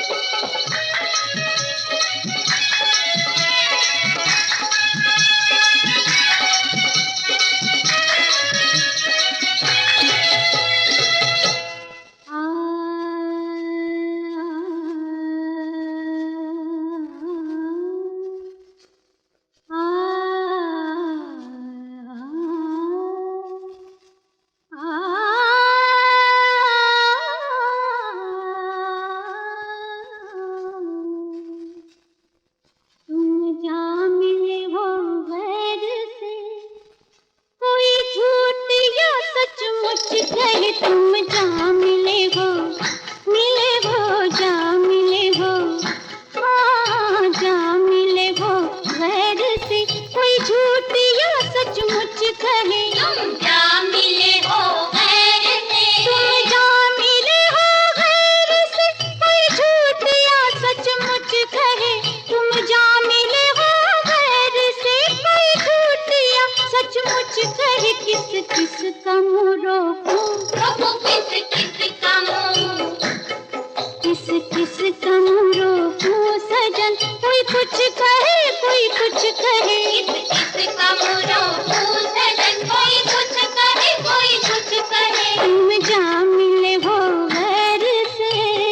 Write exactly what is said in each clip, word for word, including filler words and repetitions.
तुम जा मिले हो, मिले हो, जा मिले हो, हाँ जा मिले हो, गैर से कोई झूठ या सचमुच कहे। तुम जा मिले हो गैर से, तुम जा मिले हो गैर से, कोई झूठ या सचमुच कहे। तुम जा मिले हो गैर से, कोई झूठ या सचमुच कहे। किस किस का मुँह रोकूं, किस किस का मुँह, किस किस का मुँह रोकूं सजन। कोई कुछ कहे, कोई कुछ कहे, किस किस का मुँह रोकूं सजन। कोई कुछ कहे, कोई कुछ कहे। तुम जा मिले हो गैर से,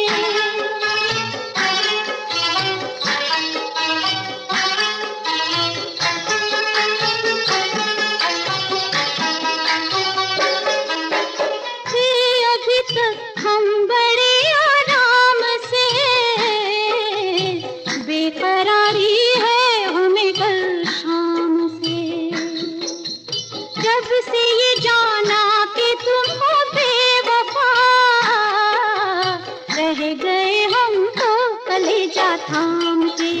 अभी तक हम बड़े आराम से, बेकरारी है हमें कल शाम से। जब से ये जाना कि तुम हो बेवफा, रह गए हम तो कलेजा थाम के।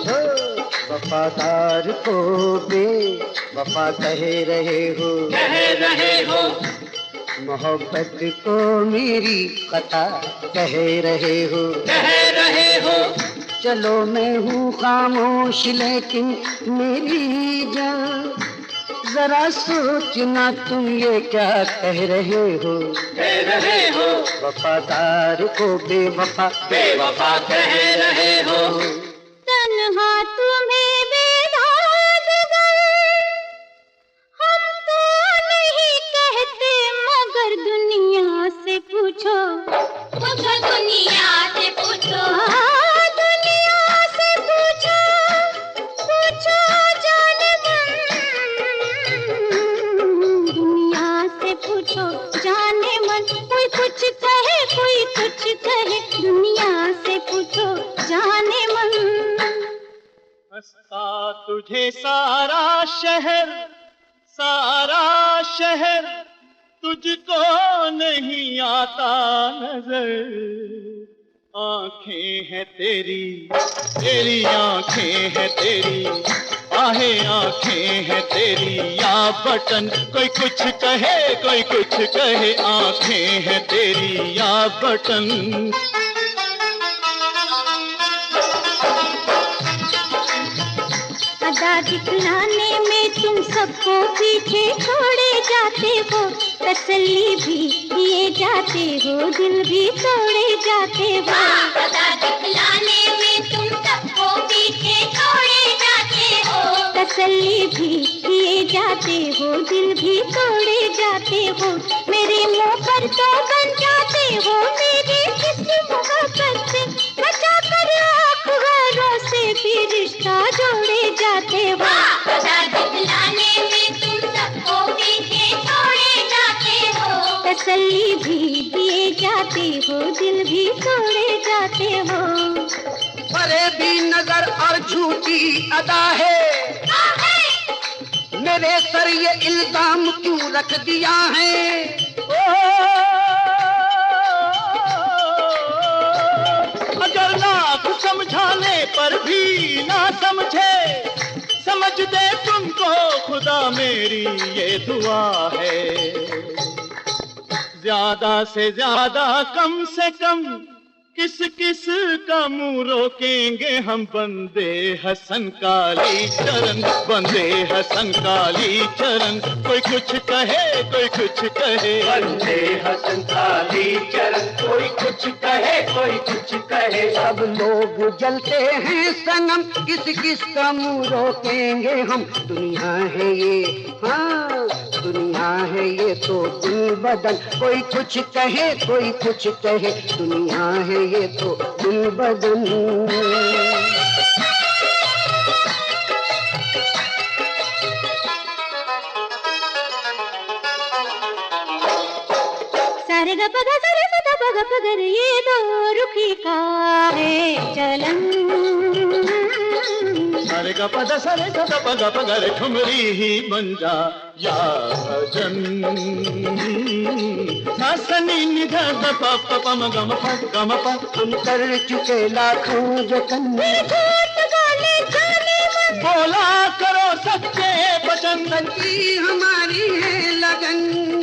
वफादार को बेवफा कह रहे हो, कह रहे हो, मोहब्बत को मेरी कथा कह रहे हो, कह रहे हो। चलो मैं हूँ खामोश लेकिन मेरी जान, जरा सोचना तुम ये क्या कह रहे हो, कह रहे हो। वफादार को बेवफा बेवफा कह रहे हो। तन्हा तुम्हें बेदाग गए हम तो नहीं कहते, मगर दुनिया से पूछो, पूछो दुनिया से पूछो, हाँ दुनिया से पूछो, पूछो जाने मन, दुनिया से पूछो जाने मन। कोई कुछ कहे, कोई कुछ कहे, दुनिया से पूछो जाने मन। हंसता तुझे सारा शहर, सारा शहर, तुझको नहीं आता नजर। आंखें हैं तेरी, तेरी आंखें हैं तेरी, आहें आंखें हैं तेरी या बटन। कोई कुछ कहे, कोई कुछ कहे, आंखें हैं तेरी या बटन। अदा दिखलाने में तुम सबको पीछे छोड़े जाते हो, तसल्ली भी दिए जाते हो, दिल भी तोड़े जाते हो। अदा दिखलाने में तुम सबको पीछे छोड़े जाते हो, तसल्ली भी दिए जाते हो, दिल भी तोड़े जाते हो। मेरे मुंह पर तो बन जाते हो, मेरी किसी मोहब्बत से बचा कर आँख घरों से भी रिश्ता जोड़े जाते हो। अदा दिखलाने में तुम सबको पीछे छोड़े जाते हो, तसल्ली भी दिए जाते हो, दिल भी तोड़े जाते हो। परे भी नजर और झूठी अदा है, मेरे सर ये इल्जाम क्यों रख दिया है। अगर लाख समझाने पर भी ना समझे, समझ दे तुमको खुदा मेरी ये दुआ है। ज्यादा से ज्यादा कम से कम किस किस का मुंह रोकेंगे हम, बंदे हसन काली चरण, बंदे हसन काली चरण। कोई कुछ कहे कोई कुछ कहे, बंदे हसन काली चरण, कोई कुछ कहे कोई कुछ कहे। सब लोग जलते हैं सनम, किस किस का मुंह रोकेंगे हम। दुनिया है ये, हाँ दुनिया है ये तो दिल बदन। कोई कुछ कहे कोई कुछ कहे, दुनिया है ये तो दिल बदन। सारे ग प ग सारे स द प ग प ग रे, ये दो रुखी का है चलन। सारे ग प द सारे स द प ग प ग रे, ठुमरी ही बन जा या भजन। सा स नि नि ध द प प प म ग म प ग म प। हम कर चुके लाखों जतन, झूठ गाले जाने मन, बोला करो सच्चे वचन। सच्ची हमारी है लगन।